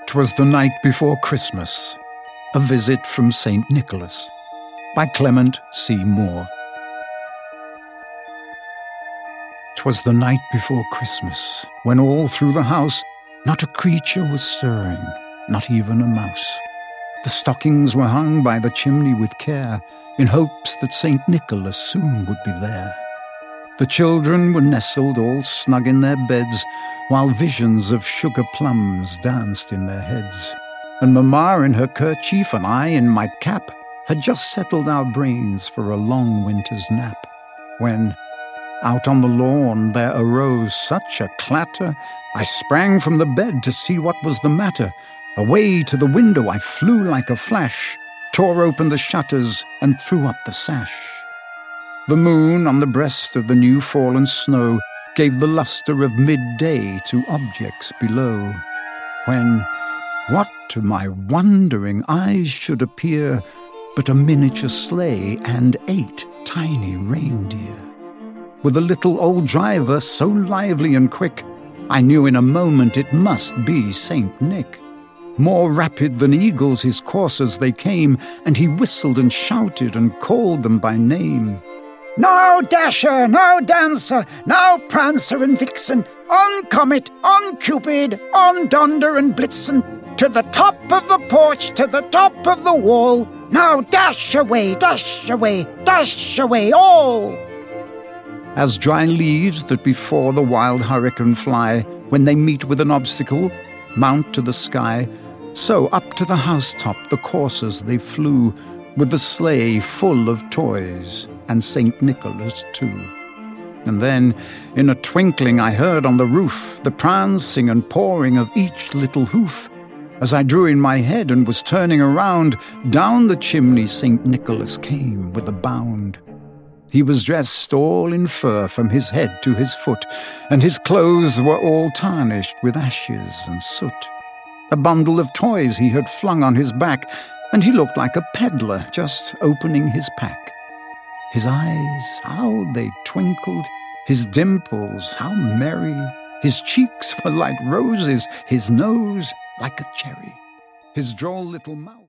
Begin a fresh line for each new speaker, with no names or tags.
'Twas the night before Christmas, a visit from St. Nicholas, by Clement C. Moore. 'Twas the night before Christmas, when all through the house not a creature was stirring, not even a mouse. The stockings were hung by the chimney with care, in hopes that St. Nicholas soon would be there. The children were nestled all snug in their beds, while visions of sugar plums danced in their heads. And Mamma in her kerchief and I in my cap had just settled our brains for a long winter's nap, when, out on the lawn there arose such a clatter, I sprang from the bed to see what was the matter. Away to the window I flew like a flash, tore open the shutters and threw up the sash. The moon on the breast of the new-fallen snow gave the lustre of midday to objects below, when what to my wondering eyes should appear but a miniature sleigh and 8 tiny reindeer. With a little old driver so lively and quick, I knew in a moment it must be Saint Nick. More rapid than eagles his coursers they came, and he whistled and shouted and called them by name. "Now Dasher, now Dancer, now Prancer and Vixen, on Comet, on Cupid, on Donder and Blitzen, to the top of the porch, to the top of the wall, now dash away, dash away, dash away all!" As dry leaves that before the wild hurricane fly, when they meet with an obstacle, mount to the sky, so up to the housetop the coursers they flew, with the sleigh full of toys, and St. Nicholas too. And then, in a twinkling, I heard on the roof the prancing and pawing of each little hoof. As I drew in my head and was turning around, down the chimney St. Nicholas came with a bound. He was dressed all in fur from his head to his foot, and his clothes were all tarnished with ashes and soot. A bundle of toys he had flung on his back, and he looked like a peddler just opening his pack. His eyes, how they twinkled, his dimples, how merry. His cheeks were like roses, his nose like a cherry. His droll little mouth